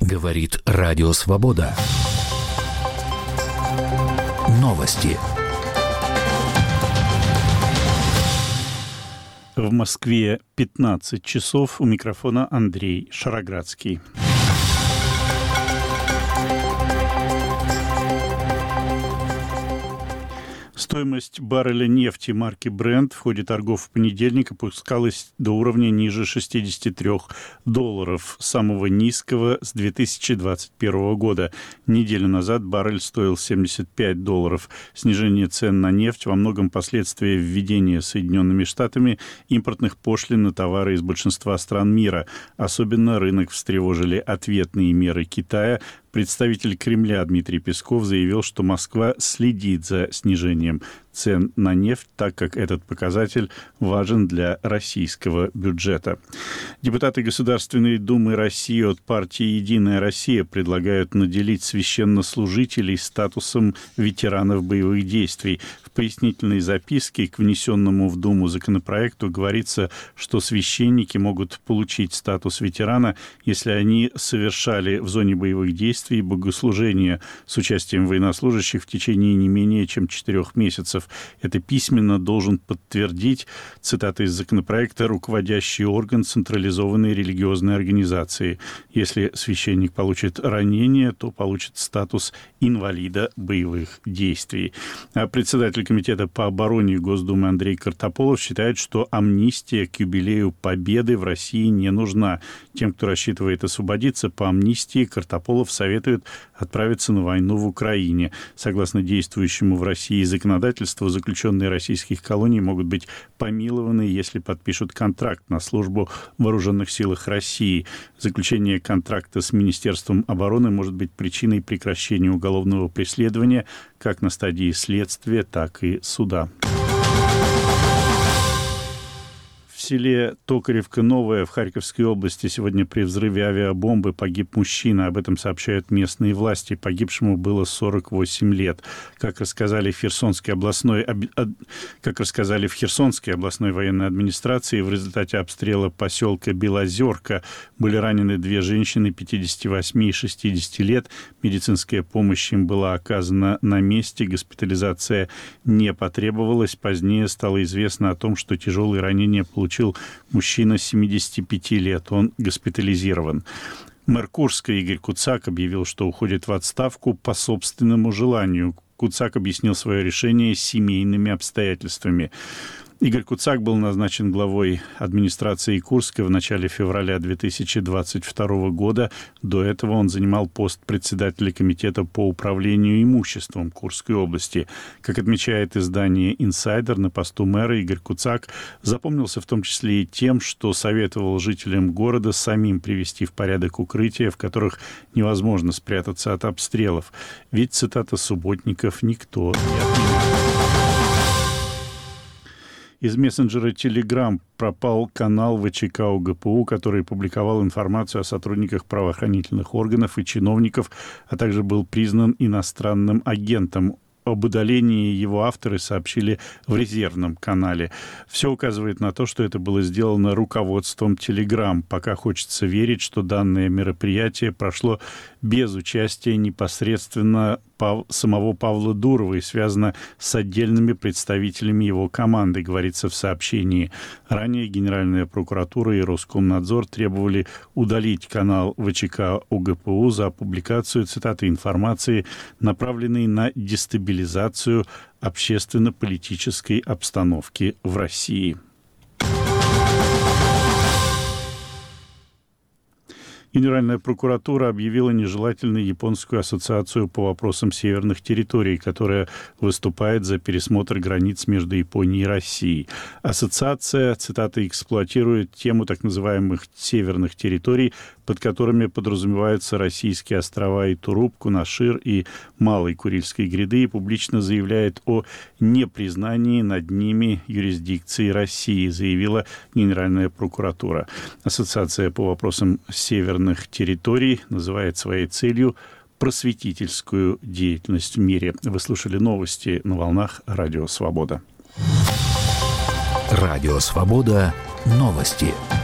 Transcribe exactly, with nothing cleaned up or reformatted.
Говорит Радио Свобода. Новости. В Москве пятнадцать часов. У микрофона Андрей Шароградский. Стоимость барреля нефти марки Brent в ходе торгов в понедельник опускалась до уровня ниже шестидесяти трёх долларов, самого низкого с две тысячи двадцать первого года. Неделю назад баррель стоил семьдесят пять долларов. Снижение цен на нефть во многом последствия введения Соединенными Штатами импортных пошлин на товары из большинства стран мира. Особенно рынок встревожили ответные меры Китая. Представитель Кремля Дмитрий Песков заявил, что Москва следит за снижением цен на нефть, так как этот показатель важен для российского бюджета. Депутаты Государственной Думы России от партии «Единая Россия» предлагают наделить священнослужителей статусом ветеранов боевых действий. В пояснительной записке к внесенному в Думу законопроекту говорится, что священники могут получить статус ветерана, если они совершали в зоне боевых действий богослужения с участием военнослужащих в течение не менее чем четырех месяцев. Это письменно должен подтвердить, цитата из законопроекта, руководящий орган централизованной религиозной организации. Если священник получит ранение, то получит статус инвалида боевых действий. А председатель комитета по обороне Госдумы Андрей Картополов считает, что амнистия к юбилею Победы в России не нужна. Тем, кто рассчитывает освободиться по амнистии, Картополов советует отправиться на войну в Украине. Согласно действующему в России законодательству, заключенные российских колоний могут быть помилованы, если подпишут контракт на службу в вооруженных силах России. Заключение контракта с Министерством обороны может быть причиной прекращения уголовного преследования как на стадии следствия, так и суда. В селе Токаревка-Новая в Харьковской области сегодня при взрыве авиабомбы погиб мужчина. Об этом сообщают местные власти. Погибшему было сорок восемь лет. Как рассказали в Херсонской областной, как рассказали в Херсонской областной военной администрации, в результате обстрела поселка Белозерка были ранены две женщины пятидесяти восьми и шестидесяти лет. Медицинская помощь им была оказана на месте. Госпитализация не потребовалась. Позднее стало известно о том, что тяжелые ранения получили мужчина семидесяти пяти лет. Он госпитализирован. Мэр Курска Игорь Куцак объявил, что уходит в отставку по собственному желанию. Куцак объяснил свое решение семейными обстоятельствами. Игорь Куцак был назначен главой администрации Курска в начале февраля две тысячи двадцать второго года. До этого он занимал пост председателя комитета по управлению имуществом Курской области. Как отмечает издание «Инсайдер», на посту мэра Игорь Куцак запомнился в том числе и тем, что советовал жителям города самим привести в порядок укрытия, в которых невозможно спрятаться от обстрелов. Ведь, цитата, «субботников никто не отменял». Из мессенджера Telegram пропал канал ВЧК УГПУ, который публиковал информацию о сотрудниках правоохранительных органов и чиновников, а также был признан иностранным агентом. Об удалении его авторы сообщили в резервном канале. Все указывает на то, что это было сделано руководством Telegram. Пока хочется верить, что данное мероприятие прошло без участия непосредственно Пав... самого Павла Дурова и связано с отдельными представителями его команды, говорится в сообщении. Ранее Генеральная прокуратура и Роскомнадзор требовали удалить канал ВЧК УГПУ за публикацию, цитаты, информации, направленной на дестабилизацию общественно-политической обстановки в России. Генеральная прокуратура объявила нежелательной Японскую ассоциацию по вопросам северных территорий, которая выступает за пересмотр границ между Японией и Россией. Ассоциация, цитата, эксплуатирует тему так называемых северных территорий, под которыми подразумеваются российские острова Итуруб, Кунашир и Малой Курильской гряды, и публично заявляет о непризнании над ними юрисдикции России, заявила Генеральная прокуратура. Ассоциация по вопросам северных территорий называет своей целью просветительскую деятельность в мире. Вы слушали новости на волнах Радио Свобода. Радио Свобода. Новости.